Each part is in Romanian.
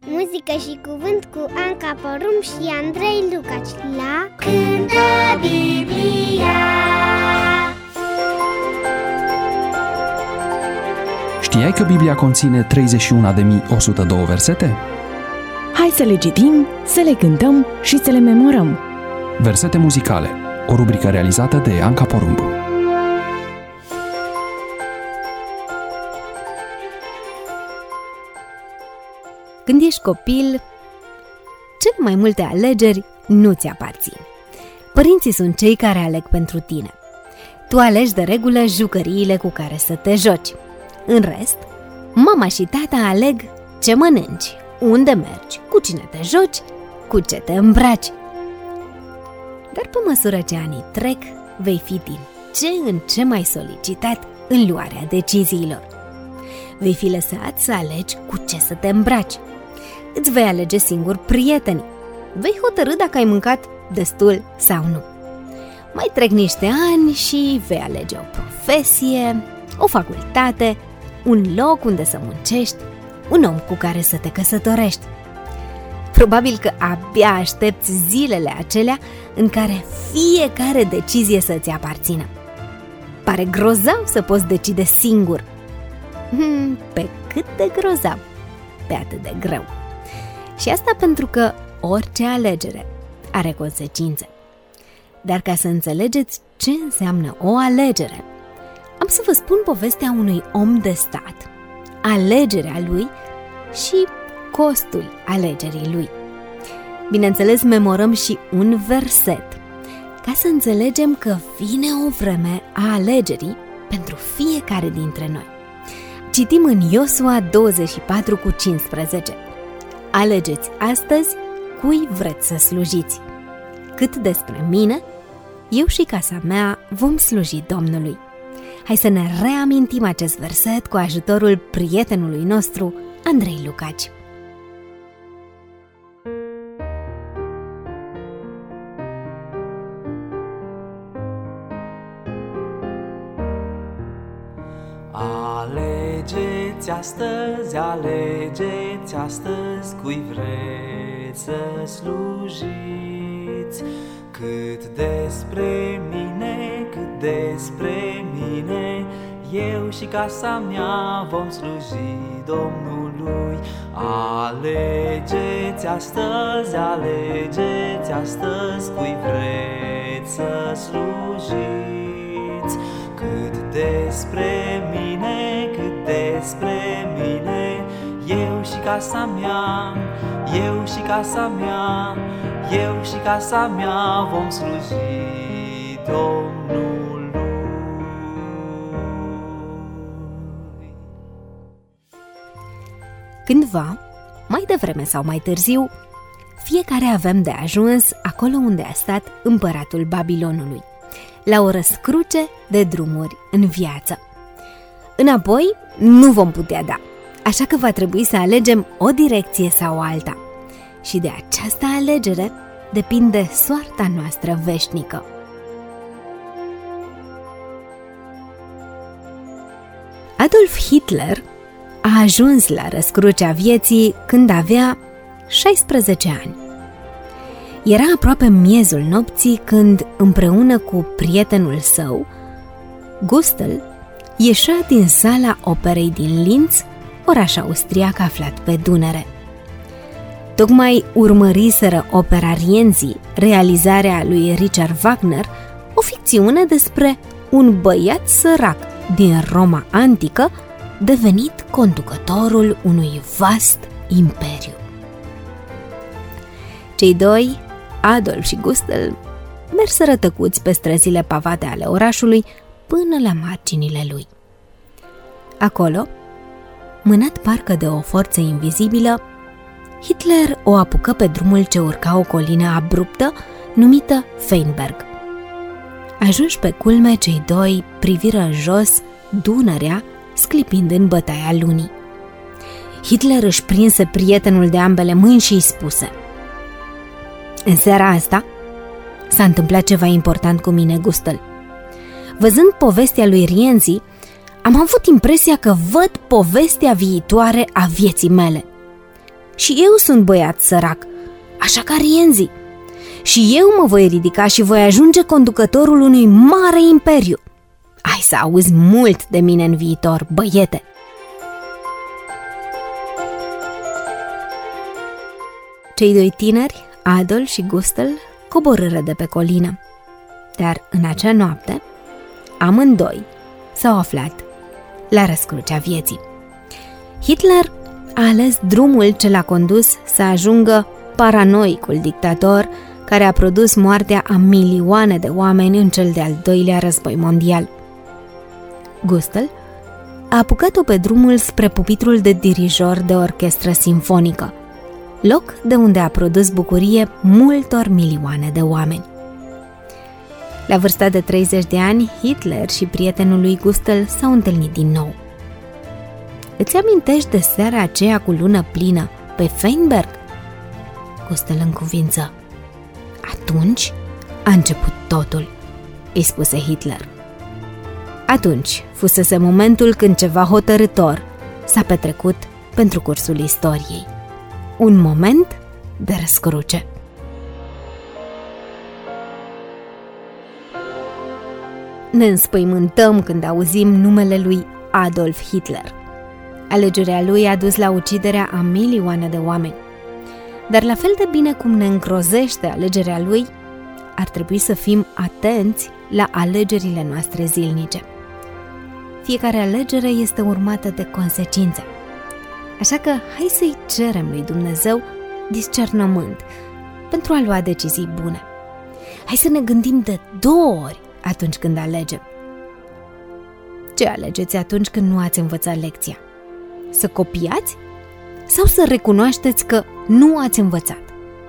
Muzică și cuvânt cu Anca Porumb și Andrei Lucaci la Cântă Biblia. Știai că Biblia conține 31.102 versete? Hai să le citim, să le cântăm și să le memorăm. Versete muzicale, o rubrică realizată de Anca Porumb. Când ești copil, cele mai multe alegeri nu ți aparțin. Părinții sunt cei care aleg pentru tine. Tu alegi de regulă jucăriile cu care să te joci. În rest, mama și tata aleg ce mănânci, unde mergi, cu cine te joci, cu ce te îmbraci. Dar pe măsură ce anii trec, vei fi din ce în ce mai solicitat în luarea deciziilor. Vei fi lăsat să alegi cu ce să te îmbraci. Îți vei alege singur prietenii. Vei hotărî dacă ai mâncat destul sau nu. Mai trec niște ani și vei alege o profesie, o facultate, un loc unde să muncești, un om cu care să te căsătorești. Probabil că abia aștepți zilele acelea în care fiecare decizie să-ți aparțină. Pare grozav să poți decide singur. Pe cât de grozav, pe atât de greu. Și asta pentru că orice alegere are consecințe. Dar ca să înțelegeți ce înseamnă o alegere, am să vă spun povestea unui om de stat, alegerea lui și costul alegerii lui. Bineînțeles, memorăm și un verset, ca să înțelegem că vine o vreme a alegerii pentru fiecare dintre noi. Citim în Iosua 24:15. Alegeți astăzi cui vreți să slujiți. Cât despre mine, eu și casa mea vom sluji Domnului. Hai să ne reamintim acest verset cu ajutorul prietenului nostru, Andrei Lucaci. Alegeți astăzi cui vreți să slujiți. Cât despre mine, eu și casa mea vom sluji Domnului. Alegeți astăzi cui vreți să slujiți. Cât despre mine, eu și casa mea vom sluji Domnului. Cândva, mai devreme sau mai târziu, fiecare avem de ajuns acolo unde a stat împăratul Babilonului, la o răscruce de drumuri în viață. Înapoi nu vom putea da, așa că va trebui să alegem o direcție sau alta. Și de această alegere depinde soarta noastră veșnică. Adolf Hitler a ajuns la răscrucea vieții când avea 16 ani. Era aproape miezul nopții când, împreună cu prietenul său, Gustl, ieșea din sala operei din Linz, oraș austriac aflat pe Dunăre. Tocmai urmăriseră opera Rienzi, realizarea lui Richard Wagner, o ficțiune despre un băiat sărac din Roma antică, devenit conducătorul unui vast imperiu. Cei doi, Adolf și Gustl, merseră tăcuți pe străzile pavate ale orașului până la marginile lui. Acolo, mânat parcă de o forță invizibilă, Hitler o apucă pe drumul ce urca o colină abruptă numită Feinberg. Ajunși pe culme, cei doi priviră în jos Dunărea sclipind în bătaia lunii. Hitler își prinse prietenul de ambele mâini și îi spuse: „În seara asta s-a întâmplat ceva important cu mine, Gustl. Văzând povestea lui Rienzi, am avut impresia că văd povestea viitoare a vieții mele. și eu sunt băiat sărac, așa ca rienzii. Și eu mă voi ridica și voi ajunge conducătorul unui mare imperiu. Ai să auzi mult de mine în viitor, băiete! Cei doi tineri, Adolf și Gustl, coborâră de pe colină. Dar în acea noapte, amândoi s-au aflat la răscrucea vieții. Hitler a ales drumul ce l-a condus să ajungă paranoicul dictator care a produs moartea a milioane de oameni în cel de-al doilea război mondial. Gustl a apucat-o pe drumul spre pupitrul de dirijor de orchestră simfonică, loc de unde a produs bucurie multor milioane de oameni. La vârsta de 30 de ani, Hitler și prietenul lui Gustl s-au întâlnit din nou. Îți amintești de seara aceea cu lună plină, pe Feinberg? Gustl încuvință. Atunci a început totul, îi spuse Hitler. Atunci fusese momentul când ceva hotărâtor s-a petrecut pentru cursul istoriei. Un moment de răscruce. Ne înspăimântăm când auzim numele lui Adolf Hitler. Alegerea lui a dus la uciderea a milioane de oameni. Dar la fel de bine cum ne îngrozește alegerea lui, ar trebui să fim atenți la alegerile noastre zilnice. Fiecare alegere este urmată de consecințe. Așa că hai să-i cerem lui Dumnezeu discernământ pentru a lua decizii bune. Hai să ne gândim de 2 ori atunci când alegem. Ce alegeți atunci când nu ați învățat lecția? Să copiați sau să recunoașteți că nu ați învățat?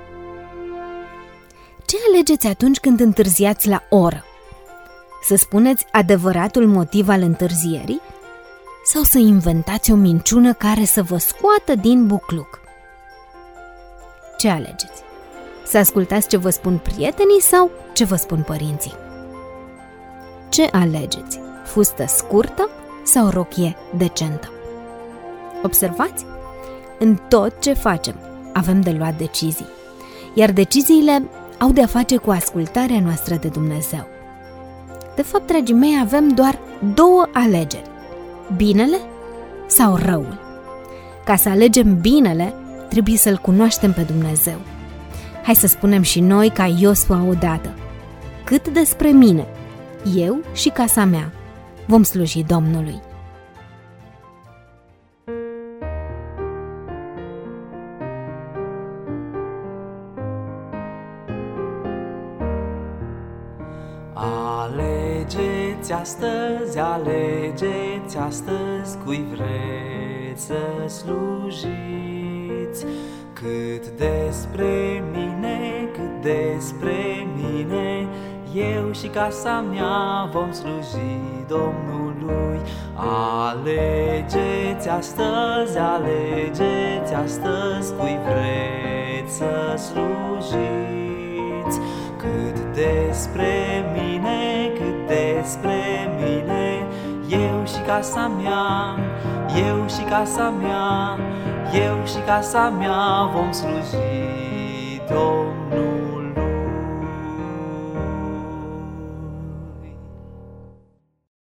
Ce alegeți atunci când întârziați la oră? Să spuneți adevăratul motiv al întârzierii sau să inventați o minciună care să vă scoată din bucluc? Ce alegeți? Să ascultați ce vă spun prietenii sau ce vă spun părinții? Ce alegeți? Fustă scurtă sau rochie decentă? Observați? În tot ce facem avem de luat decizii, iar deciziile au de-a face cu ascultarea noastră de Dumnezeu. De fapt, dragii mei, avem doar 2 alegeri, binele sau răul. Ca să alegem binele, trebuie să-L cunoaștem pe Dumnezeu. Hai să spunem și noi ca Iosua odată: cât despre mine, eu și casa mea vom sluji Domnului. Alegeți astăzi, alegeți astăzi cui vreți să slujiți. Cât despre mine, eu și casa mea vom sluji Domnului. Alegeți astăzi cui vreți să slujiți. Cât despre mine, eu și casa mea vom sluji Domnului.